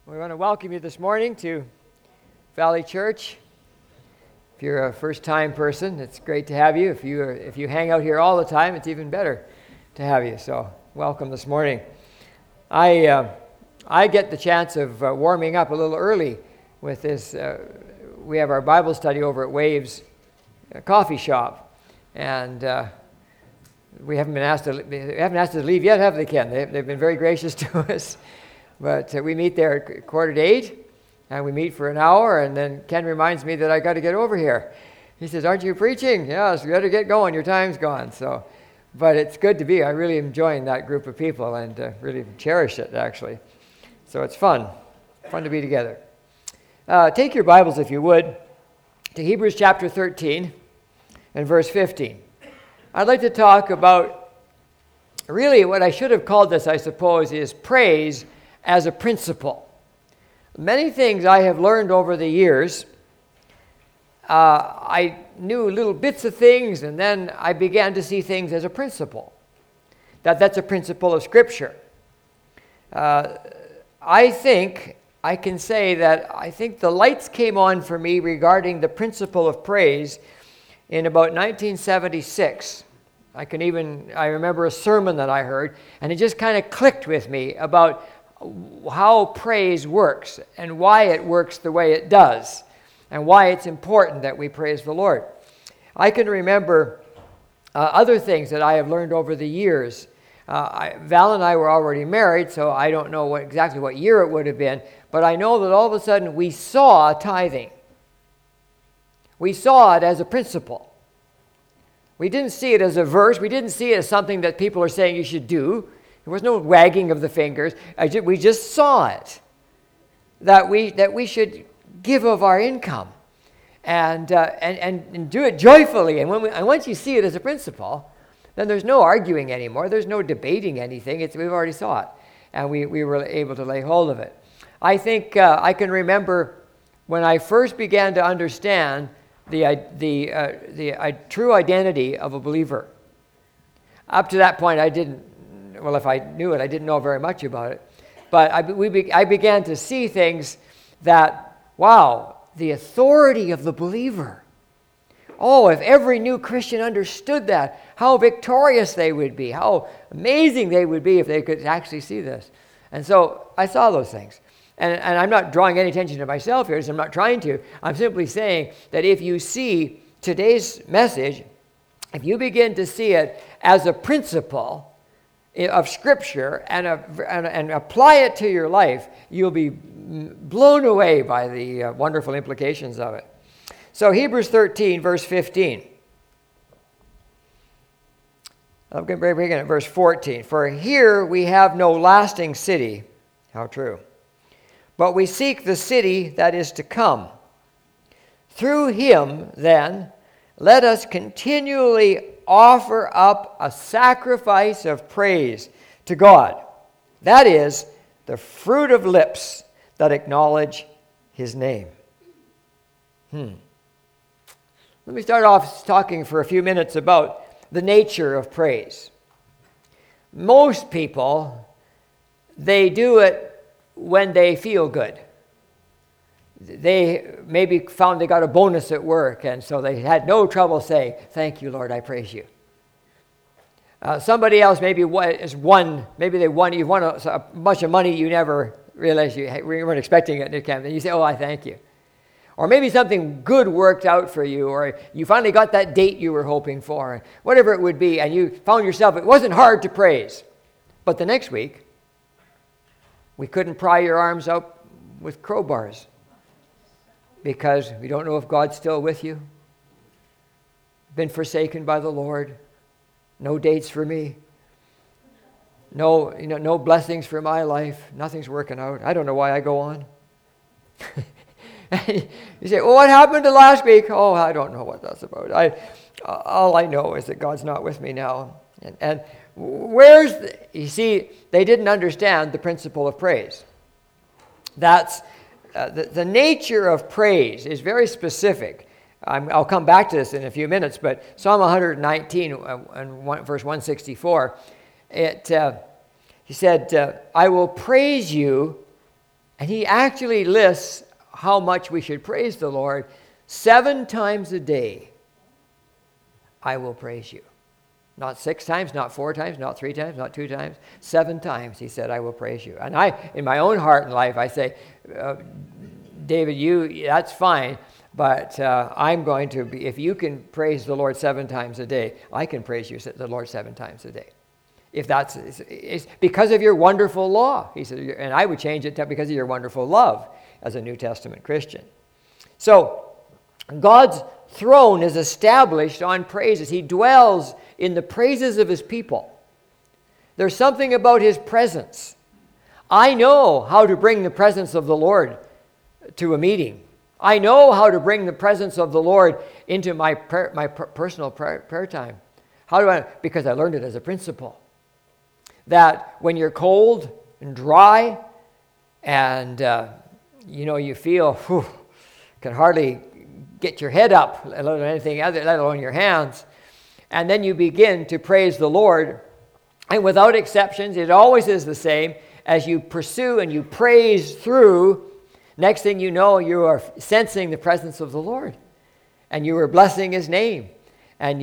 We want to welcome you this morning to Valley Church. If you're a first-time person, it's great to have you. If you hang out here all the time, it's even better to have you. So, welcome this morning. I get the chance of warming up a little early with this. We have our Bible study over at Waves Coffee Shop, and we haven't asked us to leave yet, have they, Ken? They've been very gracious to us. But we meet there at 7:45, and we meet for an hour, and then Ken reminds me that I got to get over here. He says, "Aren't you preaching?" "Yes, you better get going. Your time's gone." But it's good to be. I really enjoying that group of people and really cherish it, actually. So it's fun to be together. Take your Bibles, if you would, to Hebrews chapter 13 and verse 15. I'd like to talk about really what I should have called this, I suppose, is praise as a principle. Many things I have learned over the years, I knew little bits of things, and then I began to see things as a principle. That's a principle of Scripture. I think I can say that I think the lights came on for me regarding the principle of praise in about 1976. I remember a sermon that I heard, and it just kind of clicked with me about how praise works and why it works the way it does and why it's important that we praise the Lord. I can remember other things that I have learned over the years. Val and I were already married, so I don't know exactly what year it would have been, but I know that all of a sudden we saw tithing. We saw it as a principle. We didn't see it as a verse. We didn't see it as something that people are saying you should do. There was no wagging of the fingers. We just saw it, that we should give of our income and do it joyfully. And once you see it as a principle, then there's no arguing anymore. There's no debating anything. We've already saw it, and we were able to lay hold of it. I think I can remember when I first began to understand the true identity of a believer. Up to that point, I didn't. Well, if I knew it, I didn't know very much about it. But I began to see things that, wow, the authority of the believer. Oh, if every new Christian understood that, how victorious they would be, how amazing they would be if they could actually see this. And so I saw those things. And I'm not drawing any attention to myself here, so I'm not trying to. I'm simply saying that if you see today's message, if you begin to see it as a principle of Scripture and apply it to your life, you'll be blown away by the wonderful implications of it. So Hebrews 13, verse 15. I'm going to begin at verse 14. For here we have no lasting city. How true. But we seek the city that is to come. Through him, then, let us continually offer up a sacrifice of praise to God. That is, the fruit of lips that acknowledge his name. Let me start off talking for a few minutes about the nature of praise. Most people, they do it when they feel good. They maybe found they got a bonus at work, and so they had no trouble saying, "Thank you, Lord, I praise you." Somebody else maybe they won. You won a bunch of money you never realized you weren't expecting it, and you say, "Oh, I thank you." Or maybe something good worked out for you, or you finally got that date you were hoping for, whatever it would be, and you found yourself, it wasn't hard to praise. But the next week, we couldn't pry your arms out with crowbars because we don't know if God's still with you. Been forsaken by the Lord. No dates for me. No blessings for my life. Nothing's working out. I don't know why I go on. You say, "Well, what happened to last week?" "Oh, I don't know what that's about. All I know is that God's not with me now." And you see, they didn't understand the principle of praise. That's the nature of praise is very specific. I'll come back to this in a few minutes, but Psalm 119 and verse 164, he said, "I will praise you And he actually lists how much we should praise the Lord. 7 times a day, I will praise you. Not 6 times, not 4 times, not 3 times, not 2 times. 7 times, he said, I will praise you. And I, in my own heart and life, I say, David, that's fine, but I'm going to be, if you can praise the Lord 7 times a day, I can praise you, the Lord 7 times a day. If that's, it's because of your wonderful law, he said, and I would change it to because of your wonderful love as a New Testament Christian. So, God's throne is established on praises. He dwells in the praises of his people. There's something about his presence. I know how to bring the presence of the Lord to a meeting. I know how to bring the presence of the Lord into my personal prayer time. How do I? Because I learned it as a principle. That when you're cold and dry and you feel can hardly get your head up, let alone anything other, let alone your hands, and then you begin to praise the Lord, and without exceptions, it always is the same. As you pursue and you praise through, next thing you know, you are sensing the presence of the Lord, and you are blessing his name, and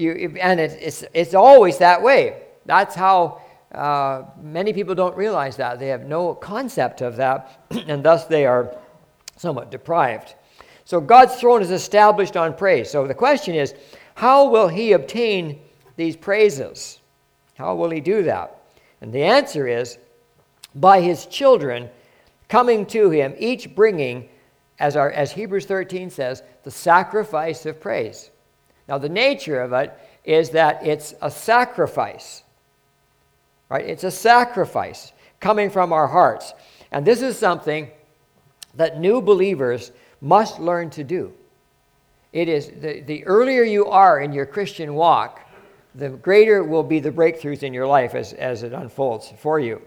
it's always that way. That's how many people don't realize that. They have no concept of that, and thus they are somewhat deprived. So God's throne is established on praise. So the question is, how will he obtain these praises? How will he do that? And the answer is, by his children coming to him, each bringing, as Hebrews 13 says, the sacrifice of praise. Now the nature of it is that it's a sacrifice. Right? It's a sacrifice coming from our hearts. And this is something that new believers must learn to do. It is the earlier you are in your Christian walk, the greater will be the breakthroughs in your life as it unfolds for you.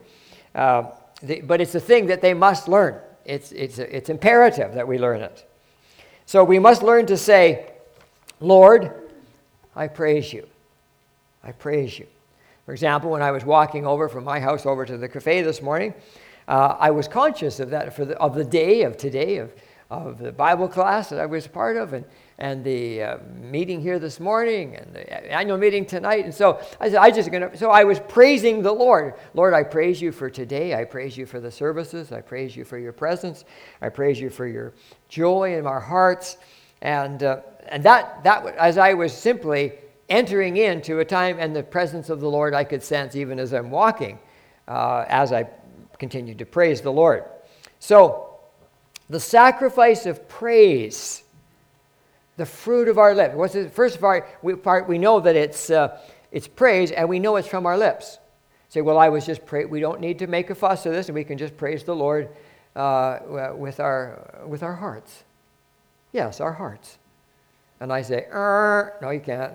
But it's a thing that they must learn. It's imperative that we learn it. So we must learn to say, Lord, I praise you. I praise you. For example, when I was walking over from my house over to the cafe this morning, I was conscious of that, of the day of today, of the Bible class that I was part of, and the meeting here this morning, and the annual meeting tonight. And so I said, so I was praising the Lord. Lord, I praise you for today. I praise you for the services. I praise you for your presence. I praise you for your joy in our hearts. And that as I was simply entering into a time and the presence of the Lord, I could sense even as I'm walking, as I continued to praise the Lord. So, the sacrifice of praise, the fruit of our lips. What's the first part? We know that it's praise, and we know it's from our lips. Say, well, I was just we don't need to make a fuss of this, and we can just praise the Lord with our hearts. Yes, our hearts. And I say, no, you can't.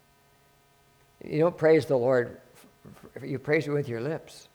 You don't praise the Lord. You praise it with your lips.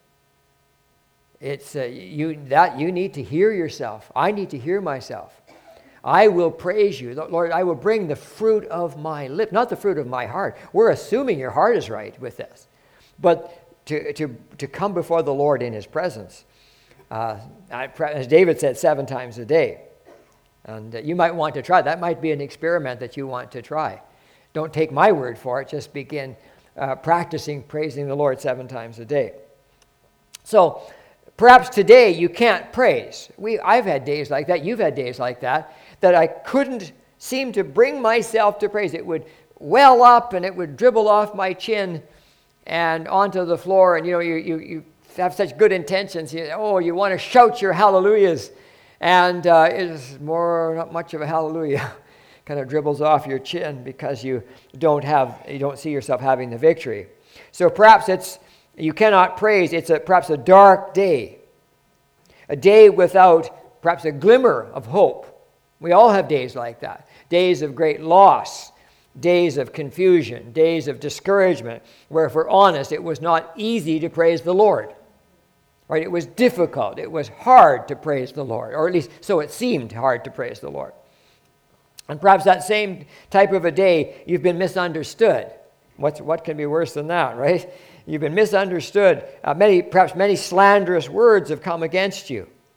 It's you need to hear yourself. I need to hear myself. I will praise you. Lord, I will bring the fruit of my lips, not the fruit of my heart. We're assuming your heart is right with this. But to come before the Lord in his presence, as David said, 7 times a day. And you might want to try. That might be an experiment that you want to try. Don't take my word for it. Just begin practicing praising the Lord 7 times a day. So, perhaps today you can't praise. I've had days like that. You've had days like that I couldn't seem to bring myself to praise. It would well up and it would dribble off my chin and onto the floor. And you have such good intentions. You want to shout your hallelujahs, and it's not much of a hallelujah. Kind of dribbles off your chin because you don't see yourself having the victory. So perhaps you cannot praise. It's perhaps a dark day. A day without perhaps a glimmer of hope. We all have days like that. Days of great loss. Days of confusion. Days of discouragement. Where, if we're honest, it was not easy to praise the Lord. Right? It was difficult. It was hard to praise the Lord. Or at least so it seemed hard to praise the Lord. And perhaps that same type of a day, you've been misunderstood. What can be worse than that, right? You've been misunderstood. Many slanderous words have come against you.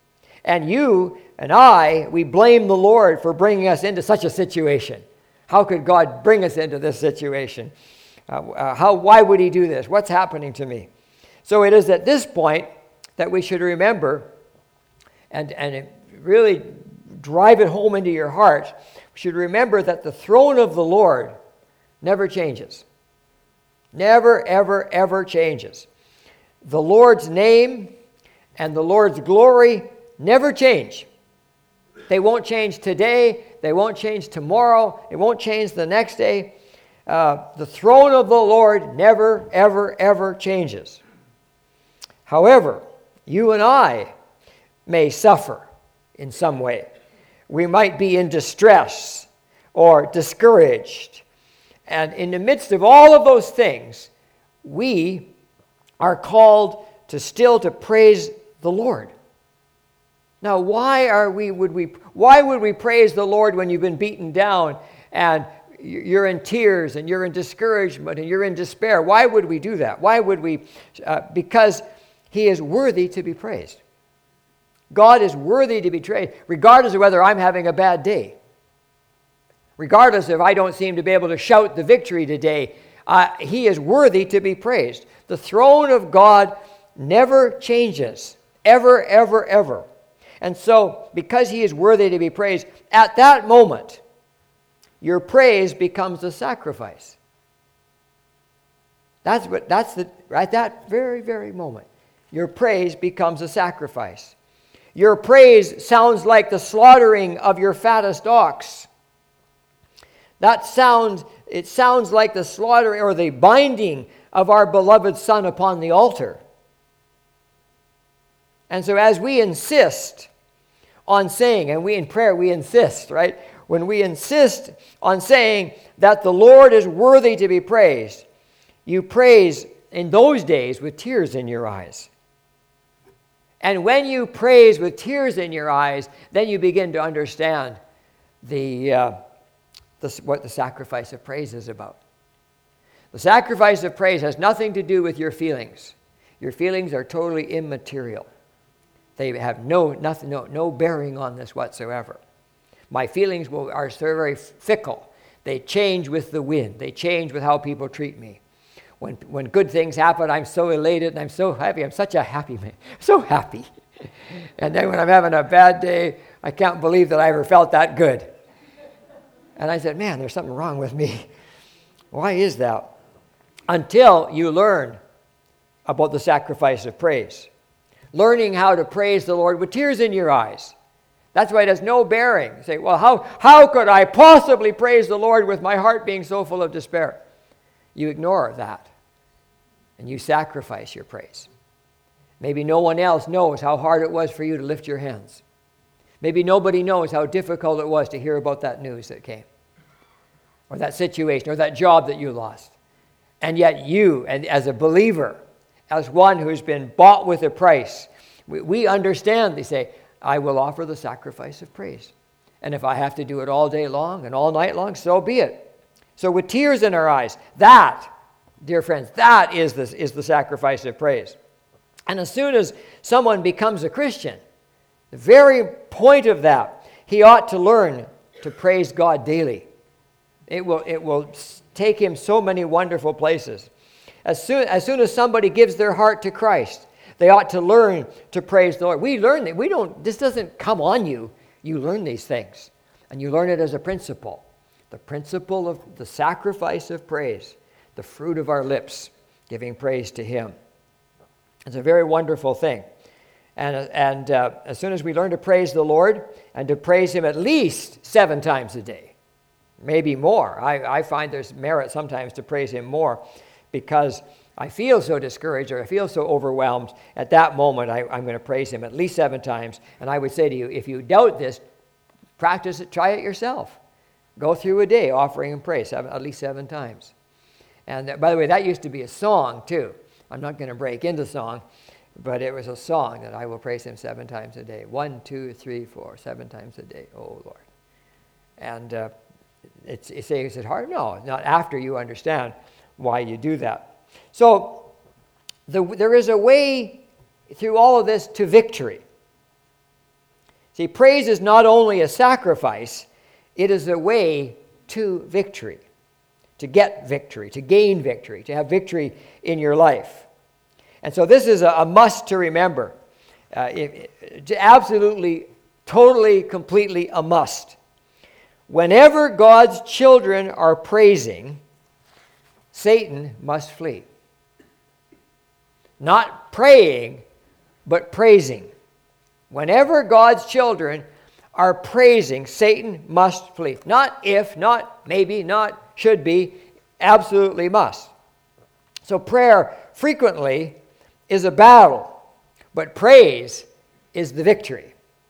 And you and I, we blame the Lord for bringing us into such a situation. How could God bring us into this situation? Why would he do this? What's happening to me? So it is at this point that we should remember and really drive it home into your heart. We should remember that the throne of the Lord never changes. Never, ever, ever changes. The Lord's name and the Lord's glory never change. They won't change today. They won't change tomorrow. It won't change the next day. The throne of the Lord never, ever, ever changes. However, you and I may suffer in some way. We might be in distress or discouraged. And in the midst of all of those things, we are called to praise the Lord. Now, why would we praise the Lord when you've been beaten down and you're in tears and you're in discouragement and you're in despair? Why would we do that? Why would we? Because he is worthy to be praised. God is worthy to be praised, regardless of whether I'm having a bad day. Regardless if I don't seem to be able to shout the victory today, he is worthy to be praised. The throne of God never changes, ever, ever, ever. And so, because he is worthy to be praised, at that moment, your praise becomes a sacrifice. At that very, very moment, your praise becomes a sacrifice. Your praise sounds like the slaughtering of your fattest ox. It sounds like the slaughtering or the binding of our beloved Son upon the altar. And so as we insist on saying, and we in prayer, we insist, right? When we insist on saying that the Lord is worthy to be praised, you praise in those days with tears in your eyes. And when you praise with tears in your eyes, then you begin to understand what the sacrifice of praise is about. The sacrifice of praise has nothing to do with your feelings. Your feelings are totally immaterial. They have no bearing on this whatsoever. My feelings are very fickle. They change with the wind. They change with how people treat me. When good things happen, I'm so elated and I'm so happy. I'm such a happy man. So happy. And then when I'm having a bad day, I can't believe that I ever felt that good. And I said, man, there's something wrong with me. Why is that? Until you learn about the sacrifice of praise. Learning how to praise the Lord with tears in your eyes. That's why it has no bearing. You say, well, how could I possibly praise the Lord with my heart being so full of despair? You ignore that. And you sacrifice your praise. Maybe no one else knows how hard it was for you to lift your hands. Maybe nobody knows how difficult it was to hear about that news that came. Or that situation, or that job that you lost. And yet you, and as a believer, as one who's been bought with a price, we understand, they say, I will offer the sacrifice of praise. And if I have to do it all day long and all night long, so be it. So with tears in our eyes, that, dear friends, that is the sacrifice of praise. And as soon as someone becomes a Christian, the very point of that, he ought to learn to praise God daily. It will take him so many wonderful places. As soon as somebody gives their heart to Christ, they ought to learn to praise the Lord. We learn that. This doesn't come on you. You learn these things. And you learn it as a principle. The principle of the sacrifice of praise. The fruit of our lips, giving praise to him. It's a very wonderful thing. And as soon as we learn to praise the Lord, and to praise him at least 7 times a day, maybe more. I find there's merit sometimes to praise him more, because I feel so discouraged or I feel so overwhelmed. At that moment, I'm going to praise him at least 7 times. And I would say to you, if you doubt this, practice it, try it yourself. Go through a day offering him praise at least 7 times. And by the way, that used to be a song too. I'm not going to break into song, but it was a song that I will praise him 7 times a day. 1, 2, 3, 4, 7 times a day, oh Lord. And is it hard? No, not after you understand why you do that. So there is a way through all of this to victory. See, praise is not only a sacrifice, it is a way to victory, to get victory, to gain victory, to have victory in your life. And so this is a must to remember. Absolutely, totally, completely a must. Whenever God's children are praising, Satan must flee. Not praying, but praising. Whenever God's children are praising, Satan must flee. Not if, not maybe, not should be, absolutely must. So prayer frequently is a battle, but praise is the victory.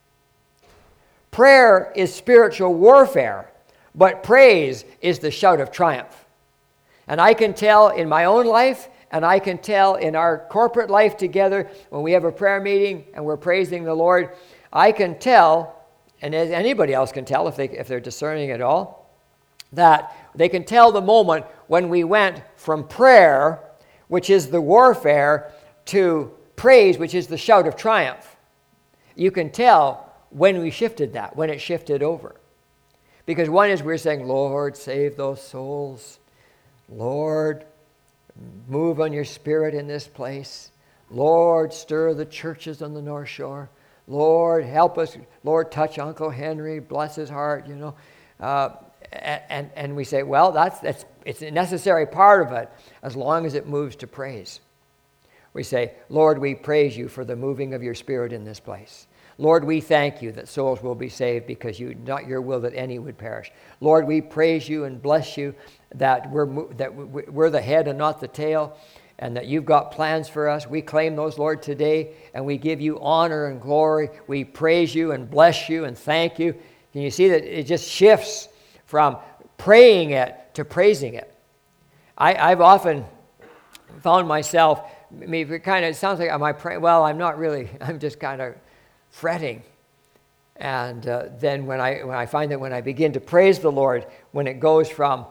Prayer is spiritual warfare, but praise is the shout of triumph. And I can tell in my own life, and I can tell in our corporate life together, when we have a prayer meeting and we're praising the Lord, I can tell, and as anybody else can tell if they're discerning at all, that they can tell the moment when we went from prayer, which is the warfare, to praise, which is the shout of triumph. You can tell when we shifted that, when it shifted over. Because one is we're saying, Lord, save those souls. Lord, move on your Spirit in this place. Lord, stir the churches on the North Shore. Lord, help us. Lord, touch Uncle Henry, bless his heart, And we say, well, it's a necessary part of it as long as it moves to praise. We say, Lord, we praise you for the moving of your Spirit in this place. Lord, we thank you that souls will be saved because not your will that any would perish. Lord, we praise you and bless you that we're the head and not the tail, and that you've got plans for us. We claim those, Lord, today, and we give you honor and glory. We praise you and bless you and thank you. Can you see that it just shifts from praying it to praising it? I've often found myself, it sounds like, am I praying? Well, I'm not really. I'm just kind of fretting. And then when I find that when I begin to praise the Lord, when it goes from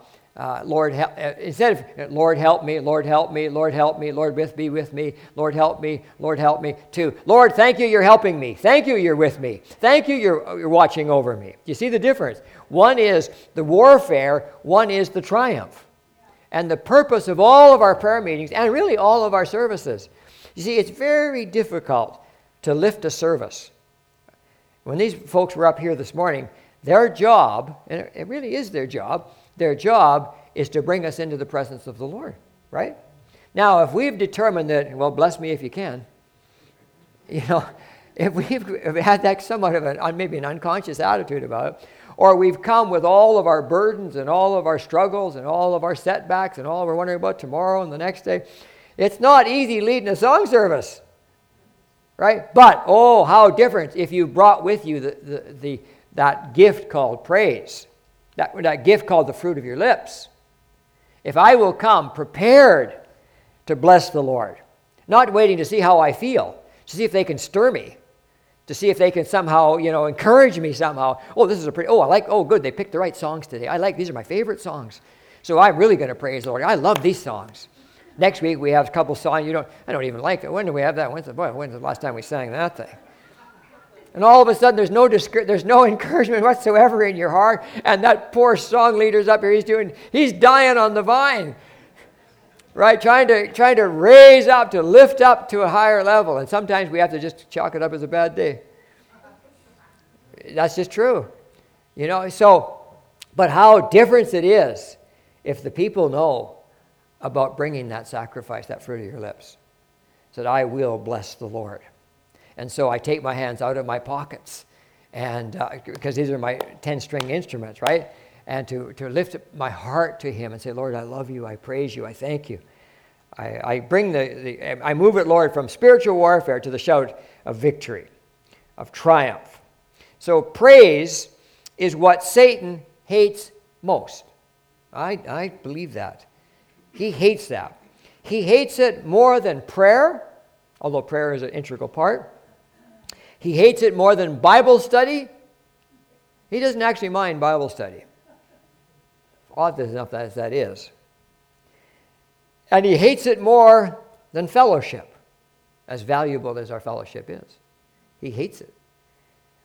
instead of Lord help me, Lord help me, Lord help me, Lord be with me, Lord help me, to Lord, thank you, you're helping me. Thank you, you're with me. Thank you, you're watching over me. You see the difference? One is the warfare, one is the triumph. And the purpose of all of our prayer meetings, and really all of our services, you see, it's very difficult to lift a service. When these folks were up here this morning, their job, and it really is their job is to bring us into the presence of the Lord, right? Now, if we've determined that, well, bless me if you can, if we've had that somewhat of maybe an unconscious attitude about it, or we've come with all of our burdens and all of our struggles and all of our setbacks and all we're wondering about tomorrow and the next day, it's not easy leading a song service, right? But, oh, how different if you brought with you that gift called praise, that gift called the fruit of your lips. If I will come prepared to bless the Lord, not waiting to see how I feel, to see if they can stir me, to see if they can somehow, encourage me somehow. Oh, this is good, they picked the right songs today. These are my favorite songs. So I'm really going to praise the Lord. I love these songs. Next week we have a couple songs I don't even like it. When do we have that? When's the last time we sang that thing? And all of a sudden there's no encouragement whatsoever in your heart, and that poor song leader's up here, he's dying on the vine. Right? Trying to raise up, to lift up to a higher level. And sometimes we have to just chalk it up as a bad day. That's just true. But how different it is if the people know about bringing that sacrifice, that fruit of your lips. So that I will bless the Lord. And so I take my hands out of my pockets, and because these are my 10-string instruments, right? And to lift my heart to him and say, Lord, I love you, I praise you, I thank you. I bring I move it, Lord, from spiritual warfare to the shout of victory, of triumph. So praise is what Satan hates most. I believe that. He hates that. He hates it more than prayer, although prayer is an integral part. He hates it more than Bible study. He doesn't actually mind Bible study. Odd enough as that is. And he hates it more than fellowship, as valuable as our fellowship is. He hates it.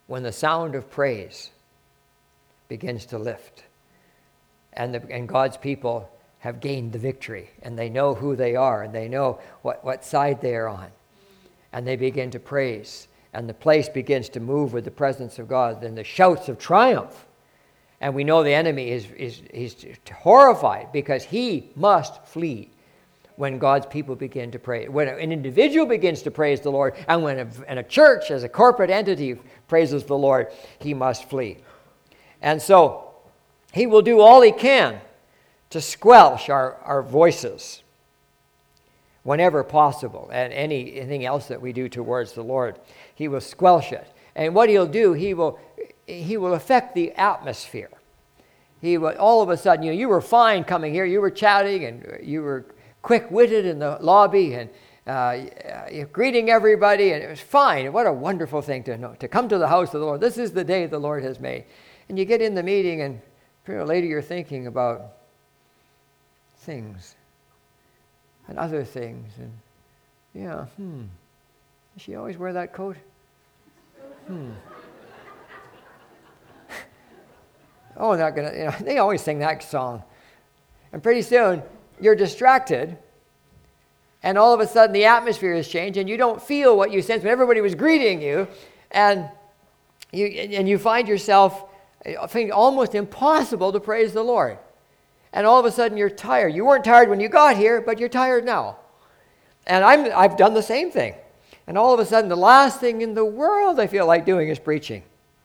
when the sound of praise begins to lift. And God's people have gained the victory, and they know who they are, and they know what side they are on. And they begin to praise, and the place begins to move with the presence of God, and the shouts of triumph. And we know the enemy is horrified, because he must flee when God's people begin to pray. When an individual begins to praise the Lord, and when a church as a corporate entity praises the Lord, he must flee. And so he will do all he can to squelch our voices whenever possible, and anything else that we do towards the Lord. He will squelch it. And what he'll do, he will affect the atmosphere. He will, all of a sudden, you were fine coming here, you were chatting, and you were quick-witted in the lobby, and you're greeting everybody, and it was fine. What a wonderful thing to know, to come to the house of the Lord. This is the day the Lord has made. And you get in the meeting, and later you're thinking about things and other things, and does she always wear that coat? Oh, not gonna, they always sing that song. And pretty soon you're distracted, and all of a sudden the atmosphere has changed, and you don't feel what you sensed when everybody was greeting you, and you find yourself finding it almost impossible to praise the Lord. And all of a sudden you're tired. You weren't tired when you got here, but you're tired now. And I've done the same thing. And all of a sudden the last thing in the world I feel like doing is preaching.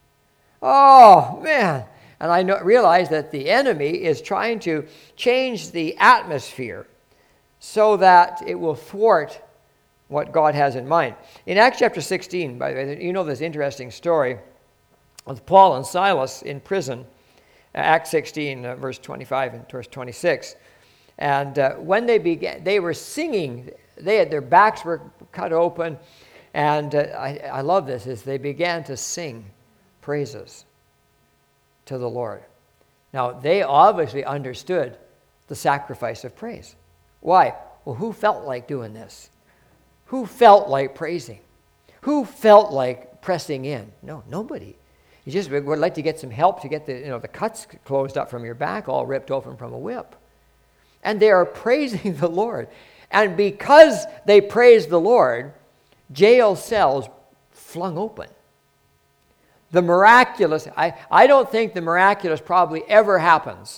Oh, man. And I realize that the enemy is trying to change the atmosphere so that it will thwart what God has in mind. In Acts chapter 16, by the way, you know this interesting story of Paul and Silas in prison. Acts 16, verse 25 and verse 26. And when they began, they were singing. Their backs were cut open. And I love this, is they began to sing praises to the Lord. Now, they obviously understood the sacrifice of praise. Why? Well, who felt like doing this? Who felt like praising? Who felt like pressing in? No, nobody. You just would like to get some help to get the cuts closed up from your back, all ripped open from a whip. And they are praising the Lord. And because they praised the Lord, jail cells flung open. The miraculous, I don't think the miraculous probably ever happens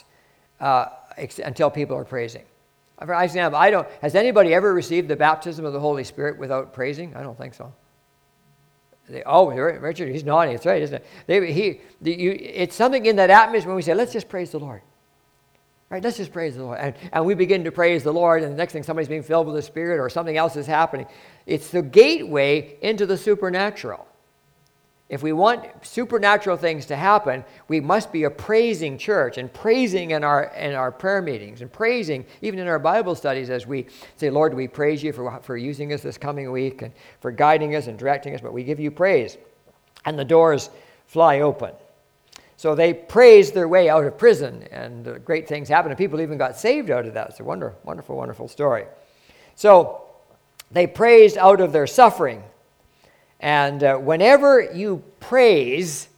until people are praising. For example, has anybody ever received the baptism of the Holy Spirit without praising? I don't think so. Richard, he's nodding. It's right, isn't it? It's something in that atmosphere when we say, let's just praise the Lord. Right? Let's just praise the Lord. And we begin to praise the Lord, and the next thing somebody's being filled with the Spirit or something else is happening. It's the gateway into the supernatural. If we want supernatural things to happen, we must be a praising church, and praising in our prayer meetings, and praising even in our Bible studies as we say, Lord, we praise you for using us this coming week and for guiding us and directing us, but we give you praise. And the doors fly open. So they praised their way out of prison, and great things happened, and people even got saved out of that. It's a wonderful, wonderful story. So they praised out of their suffering. And whenever you praise,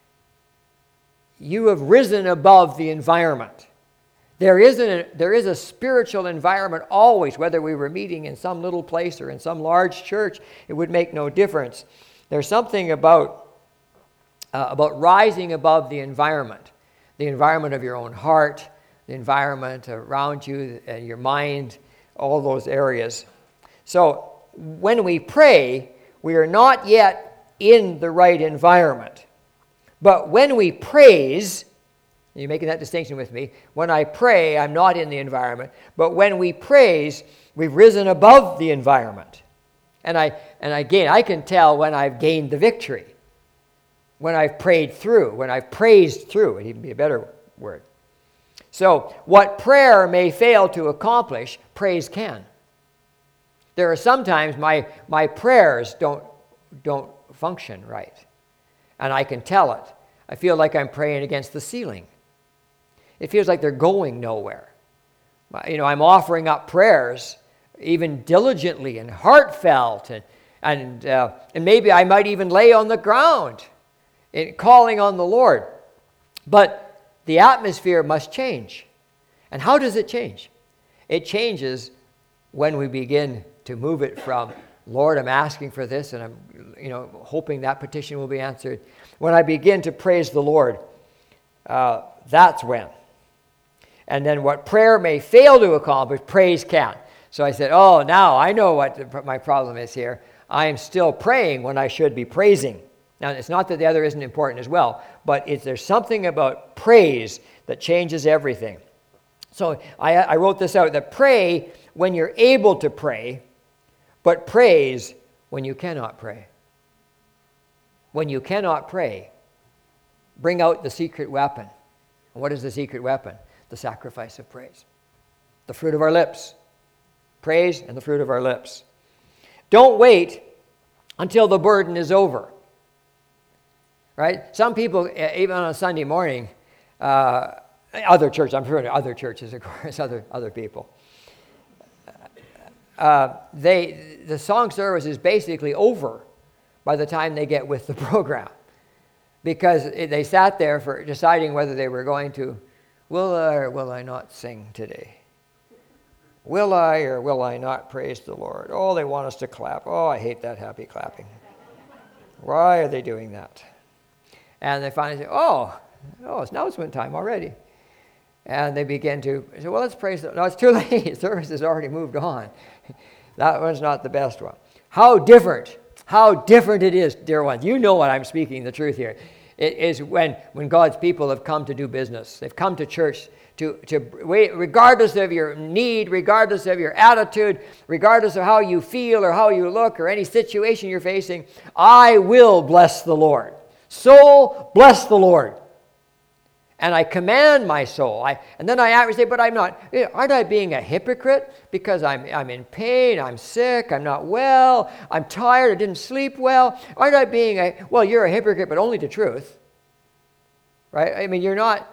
you have risen above the environment. There is a spiritual environment always, whether we were meeting in some little place or in some large church, it would make no difference. There's something about rising above the environment of your own heart, the environment around you, your mind, all those areas. So when we pray, we are not yet in the right environment. But when we praise, you're making that distinction with me, when I pray, I'm not in the environment. But when we praise, we've risen above the environment. And I can tell when I've gained the victory. When I've prayed through, when I've praised through, it'd even be a better word. So what prayer may fail to accomplish, praise can. There are sometimes my prayers don't function right. And I can tell it. I feel like I'm praying against the ceiling. It feels like they're going nowhere. I'm offering up prayers, even diligently and heartfelt, and maybe I might even lay on the ground in calling on the Lord. But the atmosphere must change. And how does it change? It changes when we begin to move it from, Lord, I'm asking for this, and I'm hoping that petition will be answered. When I begin to praise the Lord, that's when. And then what prayer may fail to accomplish, praise can. So I said, now I know what my problem is here. I am still praying when I should be praising. Now, it's not that the other isn't important as well, but there's something about praise that changes everything. So I wrote this out, that pray when you're able to pray, but praise when you cannot pray. When you cannot pray, bring out the secret weapon. And what is the secret weapon? The sacrifice of praise. The fruit of our lips. Praise and the fruit of our lips. Don't wait until the burden is over. Right? Some people, even on a Sunday morning, other churches, I'm sure other churches, of course, other people, the song service is basically over by the time they get with the program, because they sat there for deciding whether they were going to, will I or will I not sing today? Will I or will I not praise the Lord? Oh, they want us to clap. Oh, I hate that happy clapping. Why are they doing that? And they finally say, oh, it's announcement time already. And they begin to say, well, let's praise the Lord. No, it's too late. Service has already moved on. That one's not the best one. How different it is, dear ones. You know what I'm speaking the truth here. It is when God's people have come to do business. They've come to church to wait, regardless of your need, regardless of your attitude, regardless of how you feel or how you look or any situation you're facing. I will bless the Lord. Soul, bless the Lord. And I command my soul. And then I say, but I'm not. Aren't I being a hypocrite because I'm in pain, I'm sick, I'm not well, I'm tired, I didn't sleep well? Aren't I being well, you're a hypocrite, but only to truth. Right? I mean, you're not,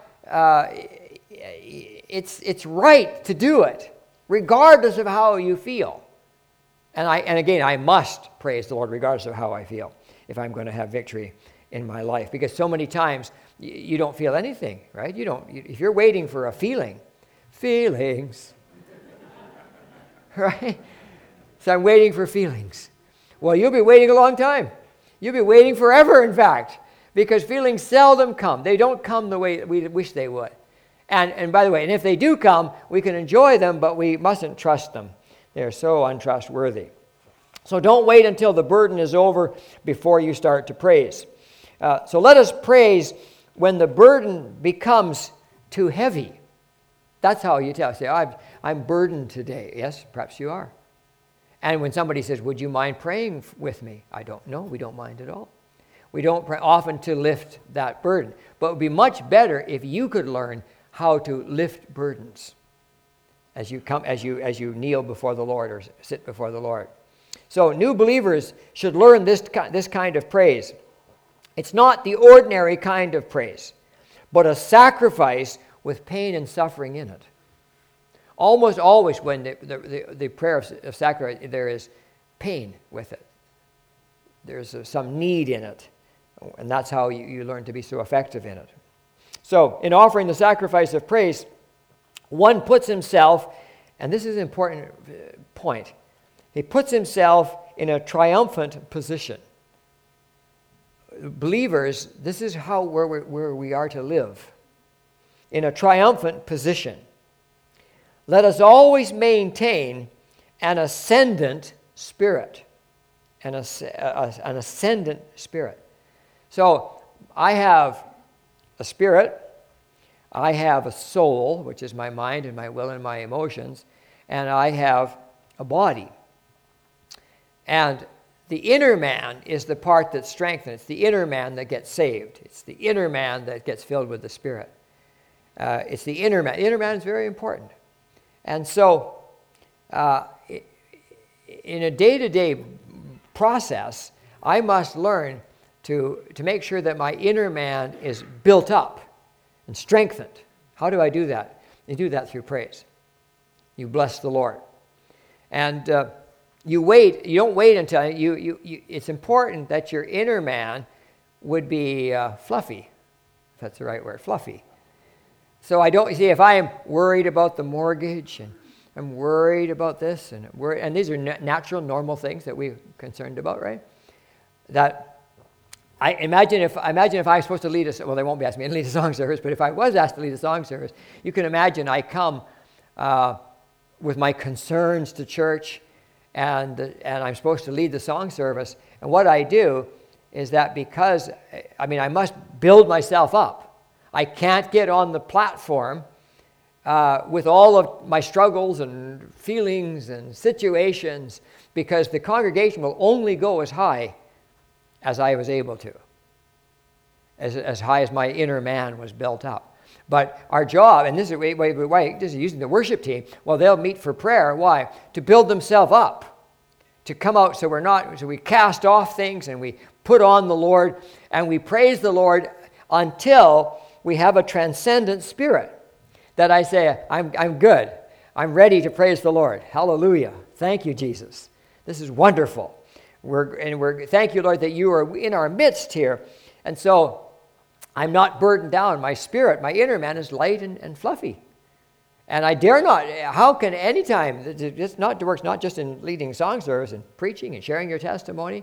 it's right to do it, regardless of how you feel. And again, I must praise the Lord regardless of how I feel if I'm going to have victory in my life, because so many times you don't feel anything, right? If you're waiting for a feelings, right? So I'm waiting for feelings. Well, you'll be waiting a long time. You'll be waiting forever, in fact, because feelings seldom come. They don't come the way we wish they would. And by the way, and if they do come, we can enjoy them, but we mustn't trust them. They're so untrustworthy. So don't wait until the burden is over before you start to praise. So let us praise when the burden becomes too heavy. That's how you tell. Say, I'm burdened today. Yes, perhaps you are. And when somebody says, would you mind praying with me? I don't know. We don't mind at all. We don't pray often to lift that burden. But it would be much better if you could learn how to lift burdens as you kneel before the Lord or sit before the Lord. So new believers should learn this kind of praise. It's not the ordinary kind of praise, but a sacrifice with pain and suffering in it. Almost always when the prayer of sacrifice, there is pain with it. There's some need in it, and that's how you learn to be so effective in it. So in offering the sacrifice of praise, one puts himself, and this is an important point, he puts himself in a triumphant position. Believers, this is where we are to live, in a triumphant position. Let us always maintain an ascendant spirit, an ascendant spirit. So I have a spirit, I have a soul, which is my mind and my will and my emotions, and I have a body. And the inner man is the part that's strengthened. It's the inner man that gets saved. It's the inner man that gets filled with the Spirit. It's the inner man. The inner man is very important. And so, in a day-to-day process, I must learn to make sure that my inner man is built up and strengthened. How do I do that? You do that through praise. You bless the Lord. And you don't wait until it's important that your inner man would be fluffy, if that's the right word, fluffy. So I don't see if I am worried about the mortgage and I'm worried about this and these are natural, normal things that we're concerned about, right? That I imagine if I was supposed to lead they won't be asking me to lead a song service, but if I was asked to lead a song service, you can imagine I come with my concerns to church, and I'm supposed to lead the song service, and what I do is that because I must build myself up. I can't get on the platform with all of my struggles and feelings and situations, because the congregation will only go as high as I was able to, as high as my inner man was built up. But our job, and this is why this is using the worship team, well, they'll meet for prayer. Why? To build themselves up, to come out so we cast off things and we put on the Lord and we praise the Lord until we have a transcendent spirit. That I say, I'm good. I'm ready to praise the Lord. Hallelujah. Thank you, Jesus. This is wonderful. Thank you, Lord, that you are in our midst here. And so I'm not burdened down. My spirit, my inner man is light and fluffy. And I dare not. How can any time, it works not just in leading song service and preaching and sharing your testimony.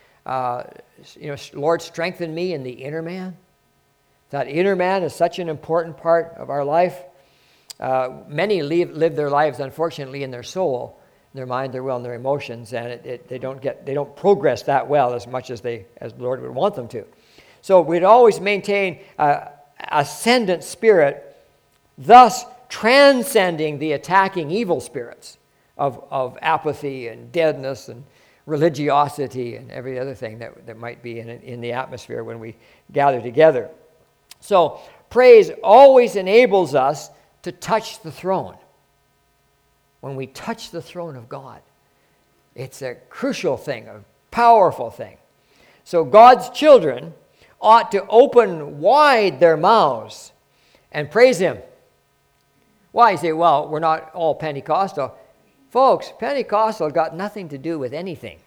Lord, strengthen me in the inner man. That inner man is such an important part of our life. Many live their lives, unfortunately, in their soul, their mind, their will, and their emotions, and they don't progress that well as much as the Lord would want them to. So we'd always maintain ascendant spirit, thus transcending the attacking evil spirits of apathy and deadness and religiosity and every other thing that might be in the atmosphere when we gather together. So praise always enables us to touch the throne. When we touch the throne of God, it's a crucial thing, a powerful thing. So God's children ought to open wide their mouths and praise Him. Why? You say, well, we're not all Pentecostal. Folks, Pentecostal got nothing to do with anything.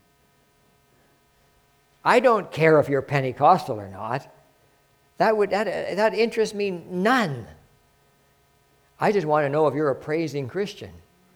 I don't care if you're Pentecostal or not. That interests me none. I just want to know if you're a praising Christian.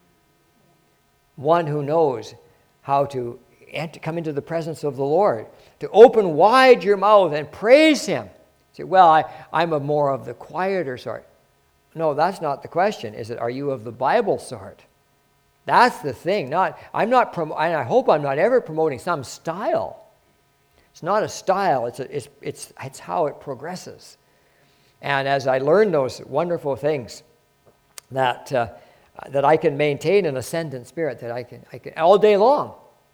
One who knows how to come into the presence of the Lord, to open wide your mouth and praise Him. Say, well, I'm more of the quieter sort. No, that's not the question. Are you of the Bible sort? That's the thing. And I hope I'm not ever promoting some style. It's not a style. It's how it progresses. And as I learn those wonderful things, that I can maintain an ascendant spirit, that I can all day long,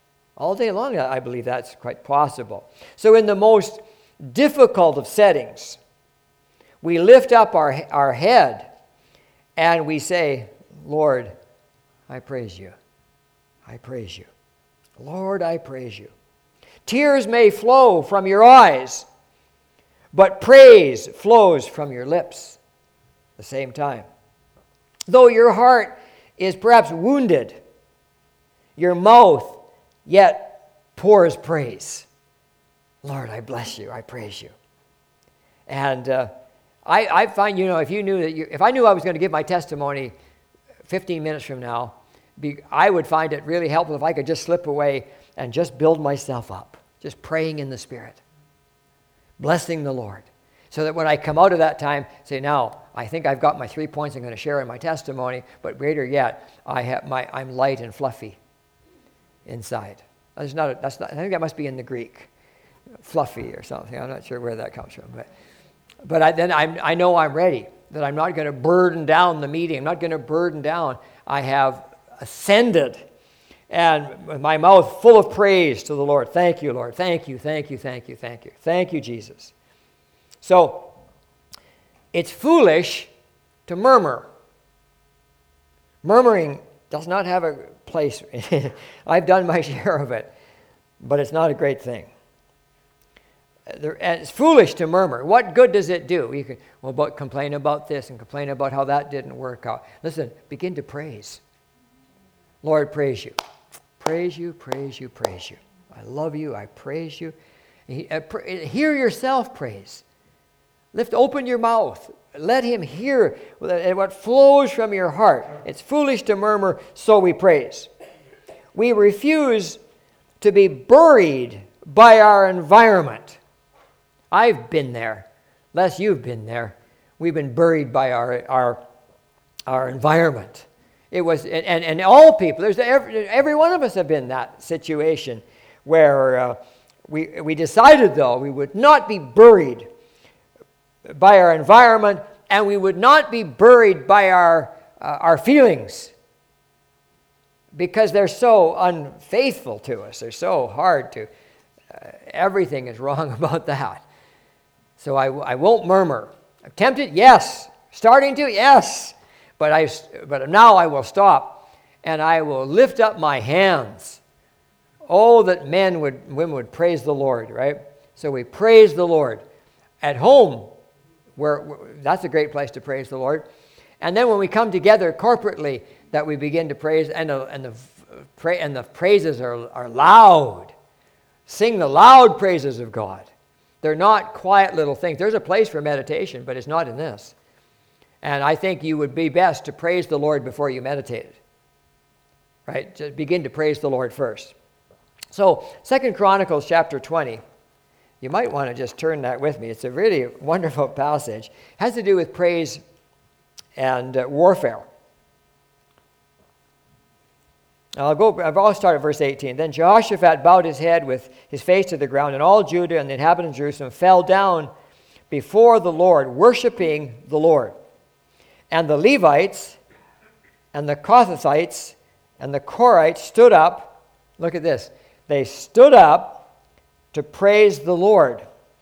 I believe that's quite possible. So in the most difficult of settings, we lift up our head and we say, Lord, I praise you. I praise you. Lord, I praise you. Tears may flow from your eyes, but praise flows from your lips at the same time. Though your heart is perhaps wounded, your mouth yet pours praise. Lord, I bless you. I praise you. And I find, if I knew I was going to give my testimony 15 minutes from now, I would find it really helpful if I could just slip away and just build myself up, just praying in the Spirit, blessing the Lord, so that when I come out of that time, say, now, I think I've got my 3 points I'm going to share in my testimony, but greater yet, I'm light and fluffy inside. I think that must be in the Greek, fluffy or something. I'm not sure where that comes from, but I know I'm ready, that I'm not going to burden down the meeting. I'm not going to burden down. I have ascended, and with my mouth full of praise to the Lord. Thank you, Lord. Thank you, thank you, thank you, thank you. Thank you, Jesus. So, it's foolish to murmur. Murmuring does not have a place. I've done my share of it, but it's not a great thing. It's foolish to murmur. What good does it do? You can complain about this and complain about how that didn't work out. Listen, begin to praise. Lord, praise you. Praise you, praise you, praise you. I love you. I praise you. Hear yourself praise. Open your mouth. Let him hear what flows from your heart. It's foolish to murmur, so we praise. We refuse to be buried by our environment. I've been there. Les, you've been there. We've been buried by our environment. It was, and all people, every one of us have been in that situation where we decided, though, we would not be buried by our environment, and we would not be buried by our feelings, because they're so unfaithful to us. They're so hard to, everything is wrong about that. So I won't murmur. I'm tempted? Yes. Starting to? Yes. But now I will stop, and I will lift up my hands. Oh, that women would praise the Lord, right? So we praise the Lord. At home, that's a great place to praise the Lord. And then when we come together corporately, that we begin to praise, and the praises are loud. Sing the loud praises of God. They're not quiet little things. There's a place for meditation, but it's not in this. And I think you would be best to praise the Lord before you meditated. Right? Just begin to praise the Lord first. So 2 Chronicles chapter 20. You might want to just turn that with me. It's a really wonderful passage. It has to do with praise and warfare. I'll start at verse 18. Then Jehoshaphat bowed his head with his face to the ground, and all Judah and the inhabitants of Jerusalem fell down before the Lord, worshiping the Lord. And the Levites and the Kohathites and the Korites stood up. Look at this. They stood up to praise the Lord.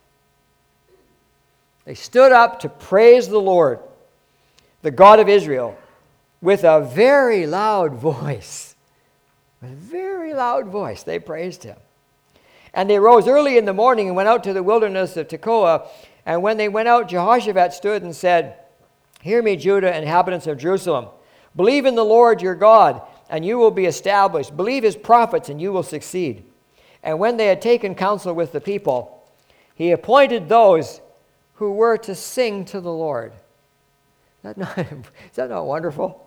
They stood up to praise the Lord, the God of Israel, with a very loud voice. With a very loud voice, they praised him. And they rose early in the morning and went out to the wilderness of Tekoa. And when they went out, Jehoshaphat stood and said, "Hear me, Judah, inhabitants of Jerusalem. Believe in the Lord your God, and you will be established. Believe his prophets, and you will succeed." And when they had taken counsel with the people, he appointed those who were to sing to the Lord. Is that not wonderful?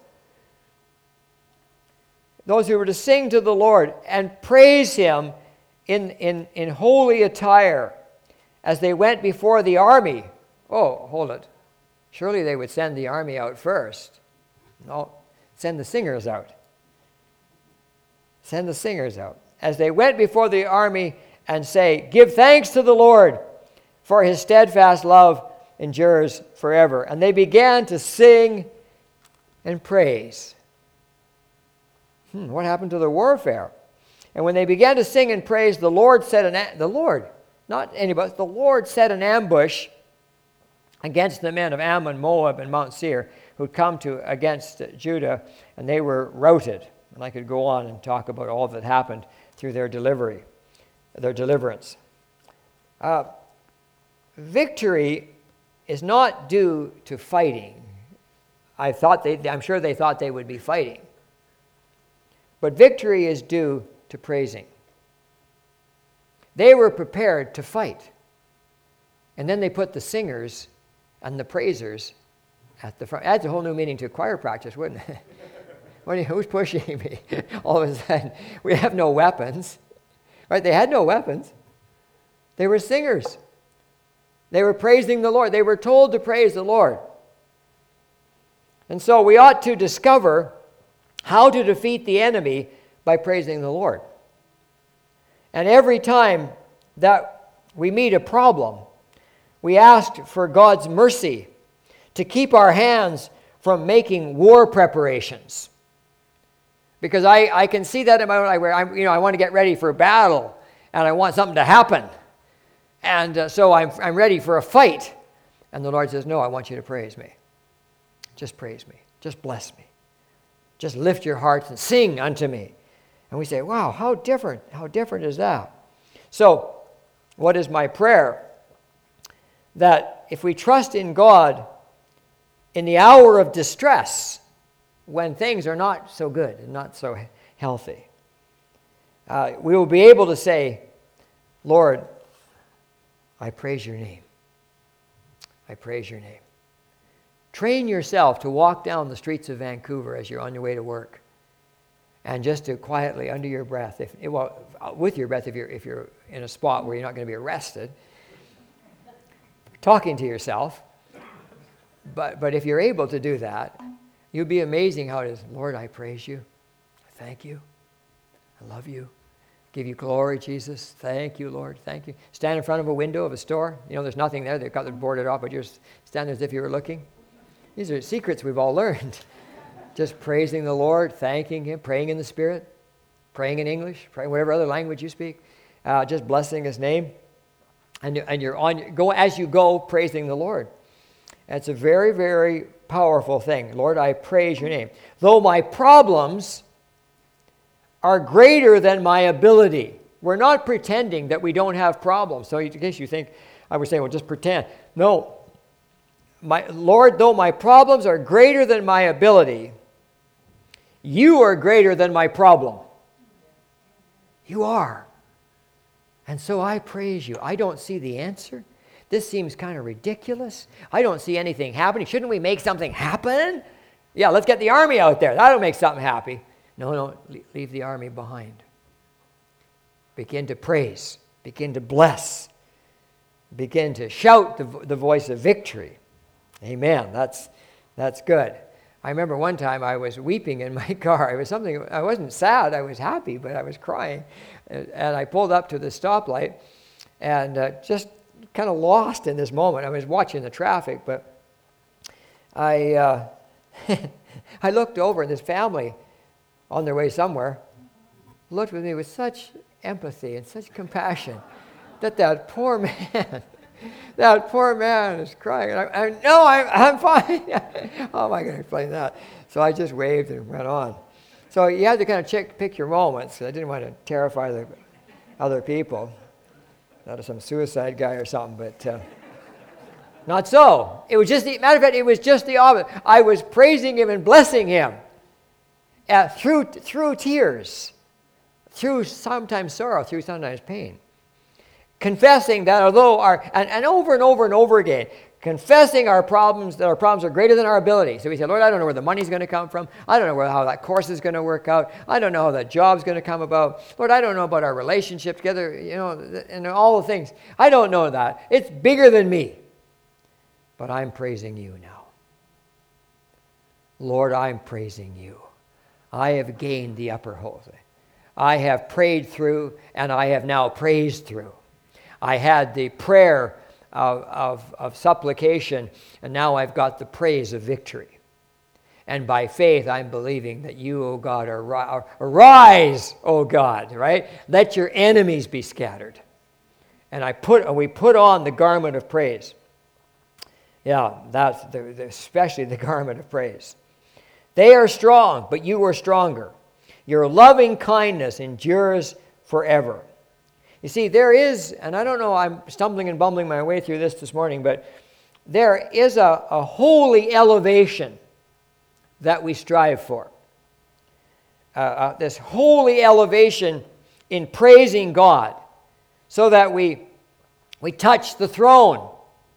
Those who were to sing to the Lord and praise him in holy attire as they went before the army. Oh, hold it. Surely they would send the army out first. No, send the singers out. Send the singers out. As they went before the army and say, "Give thanks to the Lord, for his steadfast love endures forever." And they began to sing and praise. What happened to the warfare? And when they began to sing and praise, the Lord set not anybody, the Lord set an ambush against the men of Ammon, Moab, and Mount Seir, who'd come against Judah, and they were routed. And I could go on and talk about all that happened through their deliverance. Victory is not due to fighting. I'm sure they thought they would be fighting. But victory is due to praising. They were prepared to fight. And then they put the singers and the praisers at the front. Adds a whole new meaning to choir practice, wouldn't it? Who's pushing me? All of a sudden, we have no weapons. Right? They had no weapons. They were singers. They were praising the Lord. They were told to praise the Lord. And so we ought to discover how to defeat the enemy by praising the Lord. And every time that we meet a problem, we ask for God's mercy to keep our hands from making war preparations. Because I can see that in my own life where I want to get ready for a battle and I want something to happen. And so I'm ready for a fight. And the Lord says, "No, I want you to praise me. Just praise me. Just bless me. Just lift your hearts and sing unto me." And we say, wow, how different is that? So, what is my prayer? That if we trust in God in the hour of distress, when things are not so good and not so healthy, we will be able to say, "Lord, I praise your name. I praise your name. Train yourself to walk down the streets of Vancouver as you're on your way to work, and just to quietly, under your breath, with your breath, if you're in a spot where you're not going to be arrested, talking to yourself. But if you're able to do that, you'll be amazing how it is. Lord, I praise you. I thank you. I love you. Give you glory, Jesus. Thank you, Lord. Thank you. Stand in front of a window of a store. There's nothing there. They've got it boarded off, but you're standing as if you were looking. These are secrets we've all learned. Just praising the Lord, thanking Him, praying in the Spirit, praying in English, praying whatever other language you speak, just blessing His name. And you're as you go, praising the Lord. And it's a very, very powerful thing. Lord, I praise your name. Though my problems are greater than my ability. We're not pretending that we don't have problems. So in case you think I was saying, well, just pretend. No. Lord, though my problems are greater than my ability, you are greater than my problem. You are. And so I praise you. I don't see the answer. This seems kind of ridiculous. I don't see anything happening. Shouldn't we make something happen? Yeah, let's get the army out there. That'll make something happy. No, leave the army behind. Begin to praise. Begin to bless. Begin to shout the voice of victory. Amen. That's good. I remember one time I was weeping in my car. It was something, I wasn't sad, I was happy, but I was crying. And I pulled up to the stoplight and just kind of lost in this moment. I was watching the traffic, but I I looked over, and this family on their way somewhere looked with me with such empathy and such compassion that poor man is crying. And I'm fine. How am I going to explain that? So I just waved and went on. So you have to kind of pick your moments, because I didn't want to terrify the other people. That was some suicide guy or something, but not so. It was just matter of fact, it was just the opposite. I was praising him and blessing him through tears, through sometimes sorrow, through sometimes pain. Confessing that although and over and over and over again, confessing our problems, that our problems are greater than our ability. So we say, Lord, I don't know where the money's going to come from. I don't know how that course is going to work out. I don't know how that job's going to come about. Lord, I don't know about our relationship together, and all the things. I don't know that. It's bigger than me. But I'm praising you now. Lord, I'm praising you. I have gained the upper hold. I have prayed through, and I have now praised through. I had the prayer of supplication, and now I've got the praise of victory. And by faith, I'm believing that you, O God, arise, O God, right? Let your enemies be scattered. And we put on the garment of praise. Yeah, that's especially the garment of praise. They are strong, but you are stronger. Your loving kindness endures forever. You see, there is, and I don't know, I'm stumbling and bumbling my way through this morning, but there is a holy elevation that we strive for. This holy elevation in praising God, so that we touch the throne.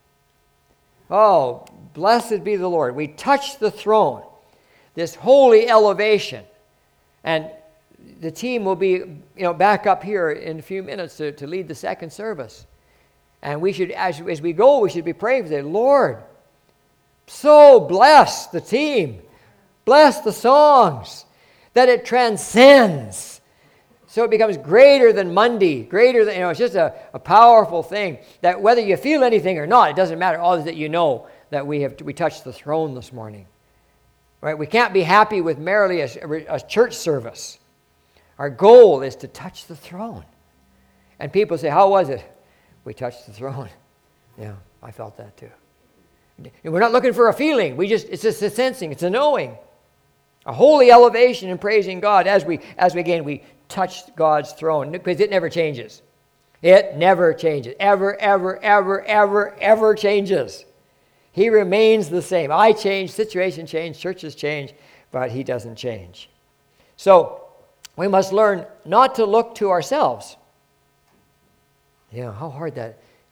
Oh, blessed be the Lord. We touch the throne, this holy elevation. And the team will be, back up here in a few minutes to lead the second service. And we should, as we go, we should be praying for the Lord. So bless the team. Bless the songs. That it transcends. So it becomes greater than Monday. Greater than, it's just a powerful thing. That whether you feel anything or not, it doesn't matter. All that you know that we touched the throne this morning. Right? We can't be happy with merely a church service. Our goal is to touch the throne. And people say, how was it? We touched the throne. Yeah, I felt that too. And we're not looking for a feeling. It's just a sensing. It's a knowing. A holy elevation in praising God as we touch God's throne. Because it never changes. It never changes. Ever, ever, ever, ever, ever changes. He remains the same. I change, situation change, churches change, but he doesn't change. So, we must learn not to look to ourselves. How hard that,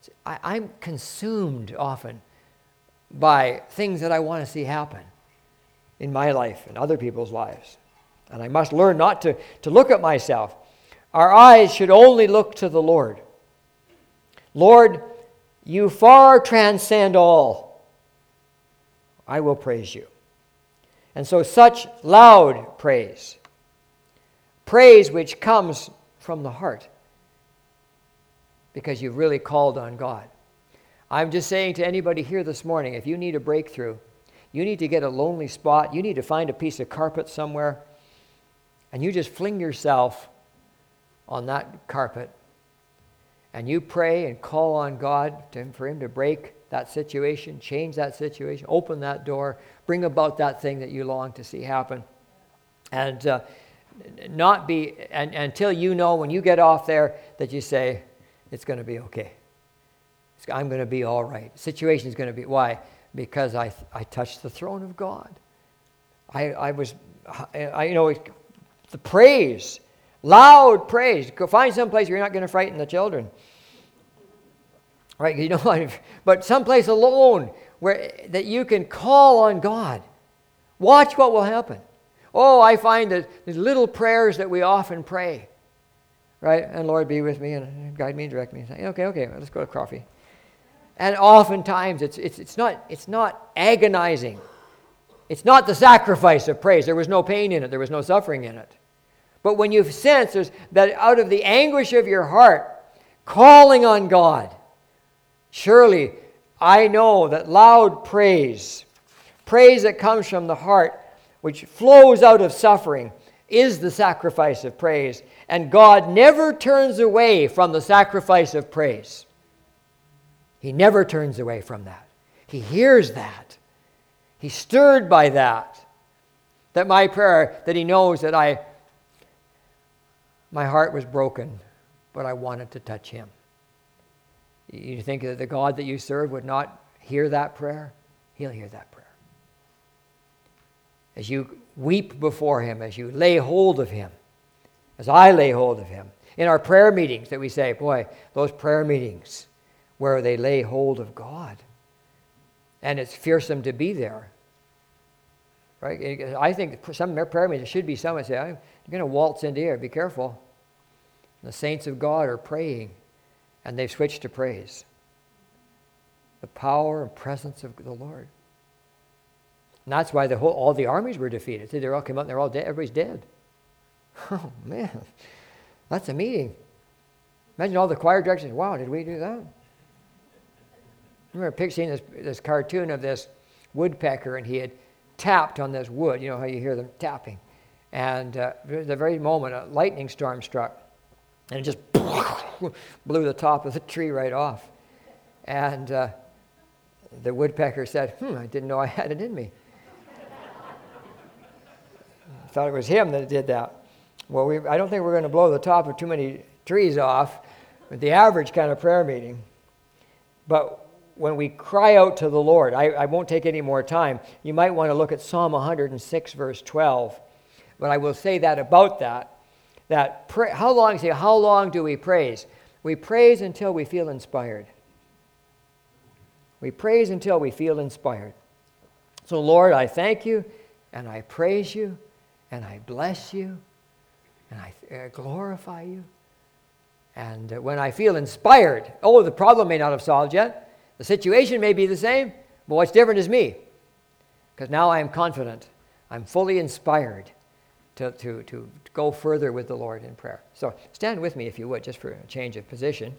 I'm consumed often by things that I want to see happen in my life and other people's lives. And I must learn not to look at myself. Our eyes should only look to the Lord. Lord, you far transcend all. I will praise you. And so such loud praise which comes from the heart, because you've really called on God. I'm just saying to anybody here this morning, if you need a breakthrough, you need to get a lonely spot, you need to find a piece of carpet somewhere, and you just fling yourself on that carpet, and you pray and call on God for Him to break that situation, change that situation, open that door, bring about that thing that you long to see happen. And not be, and until you know when you get off there that you say, it's going to be okay. I'm going to be all right. The situation is going to be, why? Because I touched the throne of God. The praise, loud praise. Go find some place where you're not going to frighten the children. Right? You know, but someplace alone where that you can call on God. Watch what will happen. Oh, I find that there's little prayers that we often pray. Right? And Lord, be with me and guide me and direct me. Okay, let's go to coffee. And oftentimes it's not agonizing. It's not the sacrifice of praise. There was no pain in it. There was no suffering in it. But when you sense that out of the anguish of your heart, calling on God, surely I know that loud praise that comes from the heart, which flows out of suffering, is the sacrifice of praise. And God never turns away from the sacrifice of praise. He never turns away from that. He hears that. He's stirred by that. That my prayer, that He knows that my heart was broken, but I wanted to touch Him. You think that the God that you serve would not hear that prayer? He'll hear that prayer. As you weep before Him, as you lay hold of Him, as I lay hold of Him. In our prayer meetings that we say, boy, those prayer meetings where they lay hold of God. And it's fearsome to be there. Right? I think some prayer meetings should be someone say, I'm going to waltz into here, be careful. The saints of God are praying, and they've switched to praise. The power and presence of the Lord. And that's why all the armies were defeated. See, they all came out and they're all dead. Everybody's dead. Oh, man. That's a meeting. Imagine all the choir directors. Wow, did we do that? I remember seeing this cartoon of this woodpecker, and he had tapped on this wood. You know how you hear them tapping. And at the very moment, a lightning storm struck. And it just blew the top of the tree right off. And the woodpecker said, I didn't know I had it in me. I thought it was him that did that. Well, I don't think we're going to blow the top of too many trees off with the average kind of prayer meeting. But when we cry out to the Lord, I won't take any more time. You might want to look at Psalm 106, verse 12. But I will say that about that how long do we praise? We praise until we feel inspired. We praise until we feel inspired. So, Lord, I thank you, and I praise you, and I bless you, and I glorify you. And when I feel inspired, the problem may not have solved yet. The situation may be the same, but what's different is me. Because now I am confident. I'm fully inspired to go further with the Lord in prayer. So stand with me if you would, just for a change of position.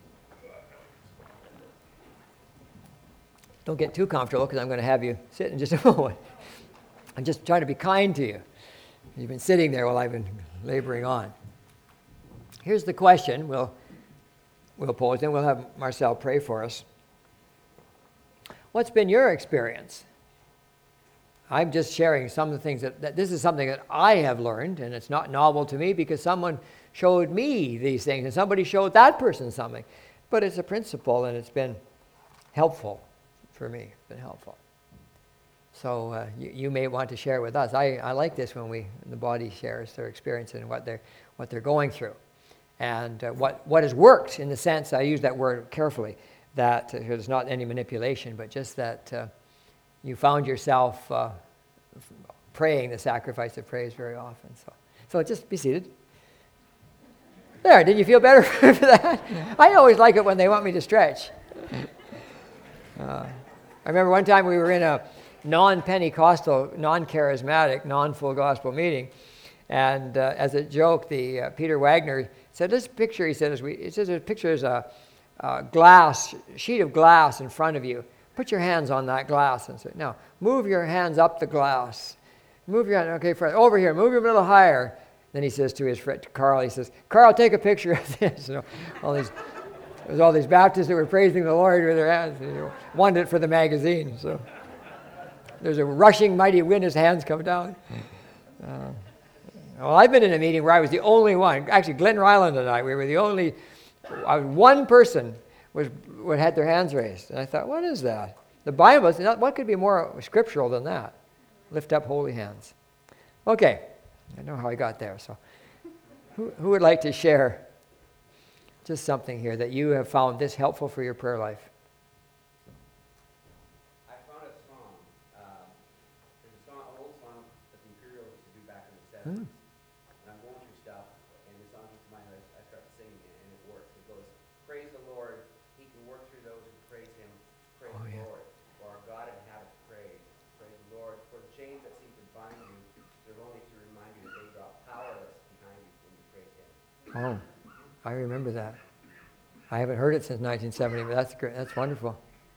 Don't get too comfortable, because I'm going to have you sit in just a moment. I'm just trying to be kind to you. You've been sitting there while I've been laboring on. Here's the question we'll pose, and we'll have Marcel pray for us. What's been your experience? I'm just sharing some of the things that this is something that I have learned, and it's not novel to me because someone showed me these things, and somebody showed that person something. But it's a principle, and it's been helpful for me. It's been helpful. So you may want to share with us. I like this when the body shares their experience and what they're going through, and what has worked, in the sense I use that word carefully, that there's not any manipulation, but just that you found yourself praying the sacrifice of praise very often. So just be seated. There, did you feel better for that? I always like it when they want me to stretch. I remember one time we were in a non-Pentecostal, non-charismatic, non-full gospel meeting, and as a joke, the Peter Wagner said, "This picture," he said, "it says a picture is a sheet of glass in front of you. Put your hands on that glass and say, now move your hands up the glass. Move your hand, okay, friend, over here. Move your a little higher." Then he says to his friend Carl, he says, "Carl, take a picture of this." There was all these Baptists that were praising the Lord with their hands. Wanted it for the magazine. So there's a rushing mighty wind, his hands come down. Well, I've been in a meeting where I was the only one. Actually, Glenn Ryland and I, we were the only. One person had their hands raised, and I thought, what is that? The Bible is not. What could be more scriptural than that? Lift up holy hands. Okay, I know how I got there. So, who would like to share just something here that you have found this helpful for your prayer life? I found a song. There's a song, an old song that the Imperials used to do back in the 70s. And I'm going through stuff, and the song comes to mind, and I start singing it, and it works. It goes, "Praise the Lord, He can work through those who praise Him. Praise the Lord, for our God inhabits praise. Praise the Lord, for the chains that seem to bind you, they're only to remind you that they drop powerless behind you when you praise Him." Oh, I remember that. I haven't heard it since 1970, but that's great. That's wonderful.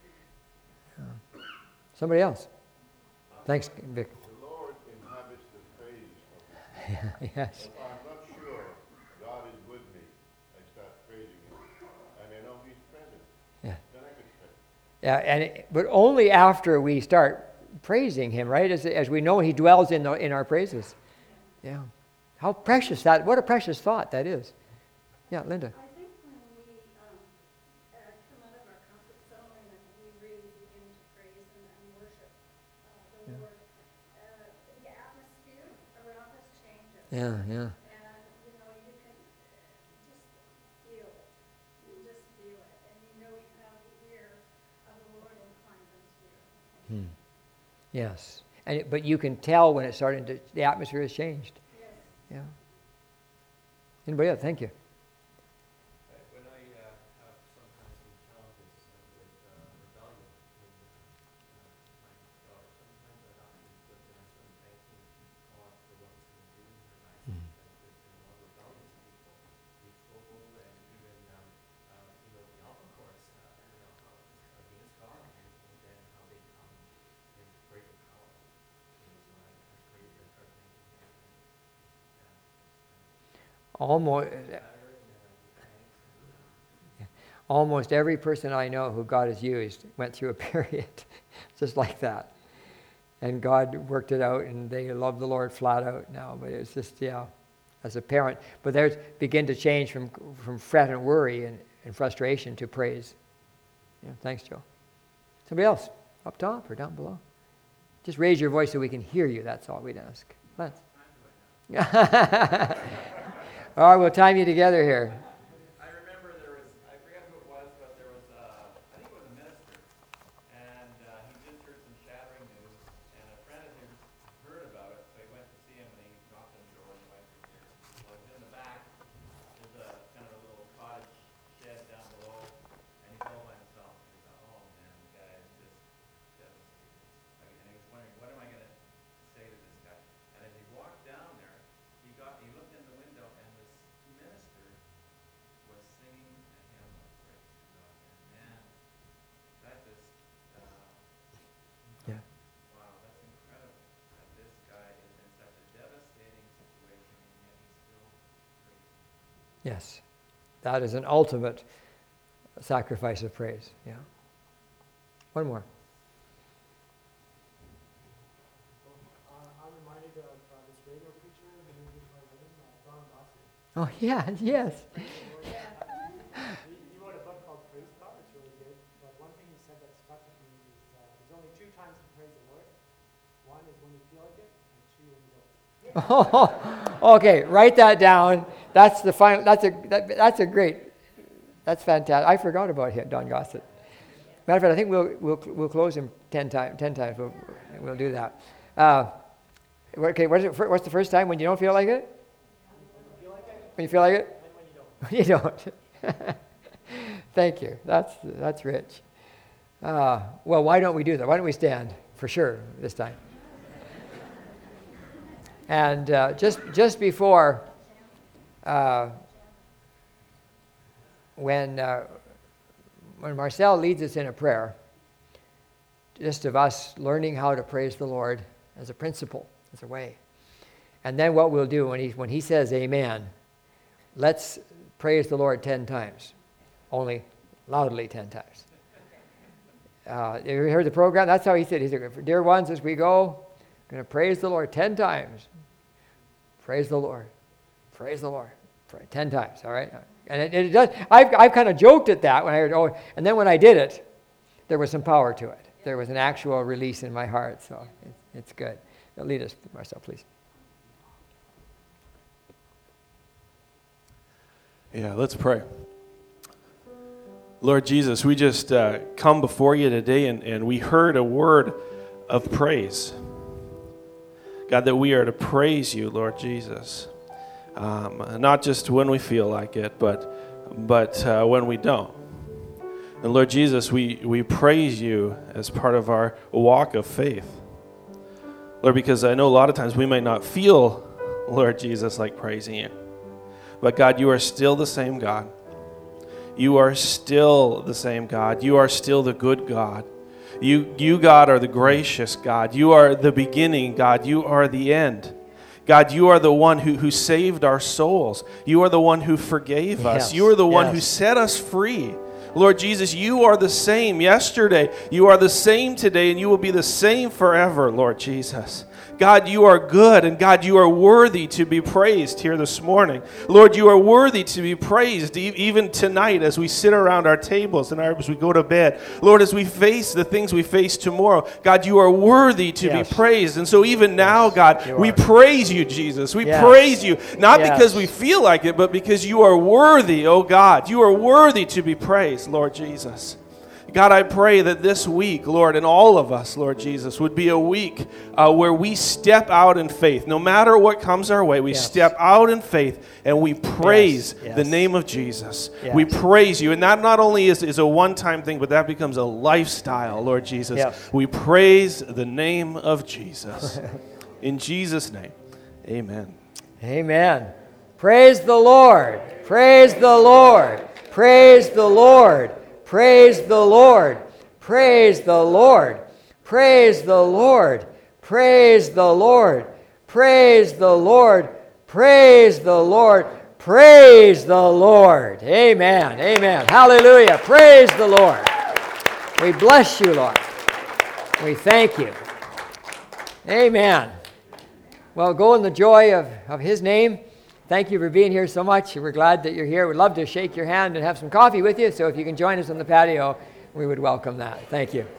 Somebody else? Thanks, Vic. The Lord inhabits the praise of His. Yes. If I'm not sure God is with me, I start praising Him, and I know He's present. Yeah. Then I can pray. Yeah, but only after we start praising Him, right? As we know He dwells in our praises. Yeah. How precious that! What a precious thought that is. Yeah, Linda. I think when we come out of our comfort zone and we really begin to praise and worship the Lord, the atmosphere around us changes. Yeah. And, you know, you can just feel it. You just feel it. And you know you have the ear of the Lord inclined unto you. Yes. But you can tell when it's starting to, the atmosphere has changed. Yes. Yeah. Anybody else? Thank you. When I have sometimes some challenges with rebellion with my daughter, sometimes I have to put in some thanking God for what He's going to do in her life. And there's been a lot of rebellious people. We struggle and even, the Alpha Course, against God, and then how they come in greater power. So I pray that I start thanking Him. Almost every person I know who God has used went through a period just like that. And God worked it out, and they love the Lord flat out now. But it's just, as a parent. But there's begin to change from fret and worry and frustration to praise. Yeah, thanks, Joe. Somebody else, up top or down below? Just raise your voice so we can hear you. That's all we'd ask. Lance. All right, we'll time you together here. I remember I forget who it was, but there was, I think it was a minister, and he just heard some shattering news, and a friend of his heard about it, so he went to see him, and he knocked on the door, and the wife was there. Well, in the back, there's a kind of a little cottage shed down below, and he's all by himself. And he thought, oh man, the guy is just devastated. And he was wondering, what am I going to say to this guy? And as he walked down there, he looked in the window, and this minister was singing a hymn of praise to God. And man, that just, Yeah. wow, that's incredible that this guy is in such a devastating situation, and yet he's still praising. Yes. That is an ultimate sacrifice of praise. Yeah. One more. I'm reminded of this radio preacher who is my name, Don Gossett. Oh, yeah, yes. He wrote a book called Praise God. It's really good. But one thing he said that stuck with me is there's only 2 times to praise the Lord. One is when you feel like it, and 2 when you don't. Okay, write that down. That's the final. That's a great. That's fantastic. I forgot about him, Don Gossett. Matter of fact, I think we'll close him 10 times. 10 times. We'll do that. Okay, what's the first time when you don't feel like it? When you feel like it? When you don't. Thank you. That's rich. Well, why don't we do that? Why don't we stand for sure this time? And just before, when Marcel leads us in a prayer, just of us learning how to praise the Lord as a principle, as a way. And then what we'll do when he says amen, let's praise the Lord 10 times. Only loudly 10 times. You heard the program? That's how he said. He said, dear ones, as we go, we're going to praise the Lord 10 times. Praise the Lord. Praise the Lord. 10 times, all right? And it does. I've kind of joked at that when I heard, and then when I did it, there was some power to it. There was an actual release in my heart, so it's good. Lead us, Marcel, please. Yeah, let's pray. Lord Jesus, we just come before you today, and we heard a word of praise. God, that we are to praise you, Lord Jesus. Not just when we feel like it, but when we don't. And Lord Jesus, we praise you as part of our walk of faith. Lord, because I know a lot of times we might not feel, Lord Jesus, like praising you. But God, you are still the same God. You are still the same God. You are still the good God. You, God, are the gracious God. You are the beginning, God. You are the end. God, you are the one who saved our souls. You are the one who forgave us. You are the one who set us free. Lord Jesus, you are the same yesterday. You are the same today, and you will be the same forever, Lord Jesus. God, you are good, and God, you are worthy to be praised here this morning. Lord, you are worthy to be praised even tonight as we sit around our tables and as we go to bed. Lord, as we face the things we face tomorrow, God, you are worthy to be praised. And so even now, God, we praise you, Jesus. We praise you, not because we feel like it, but because you are worthy, oh God. You are worthy to be praised, Lord Jesus. God, I pray that this week, Lord, and all of us, Lord Jesus, would be a week where we step out in faith. No matter what comes our way, we step out in faith and we praise the name of Jesus. We praise you. And that not only is a one-time thing, but that becomes a lifestyle, Lord Jesus. We praise the name of Jesus. In Jesus' name, amen. Amen. Praise the Lord. Praise the Lord. Praise the Lord. Praise the Lord. Praise the Lord. Praise the Lord. Praise the Lord. Praise the Lord. Praise the Lord. Praise the Lord. Amen. Amen. Hallelujah. Praise the Lord. We bless you, Lord. We thank you. Amen. Well, go in the joy of his name. Thank you for being here so much. We're glad that you're here. We'd love to shake your hand and have some coffee with you. So if you can join us on the patio, we would welcome that. Thank you.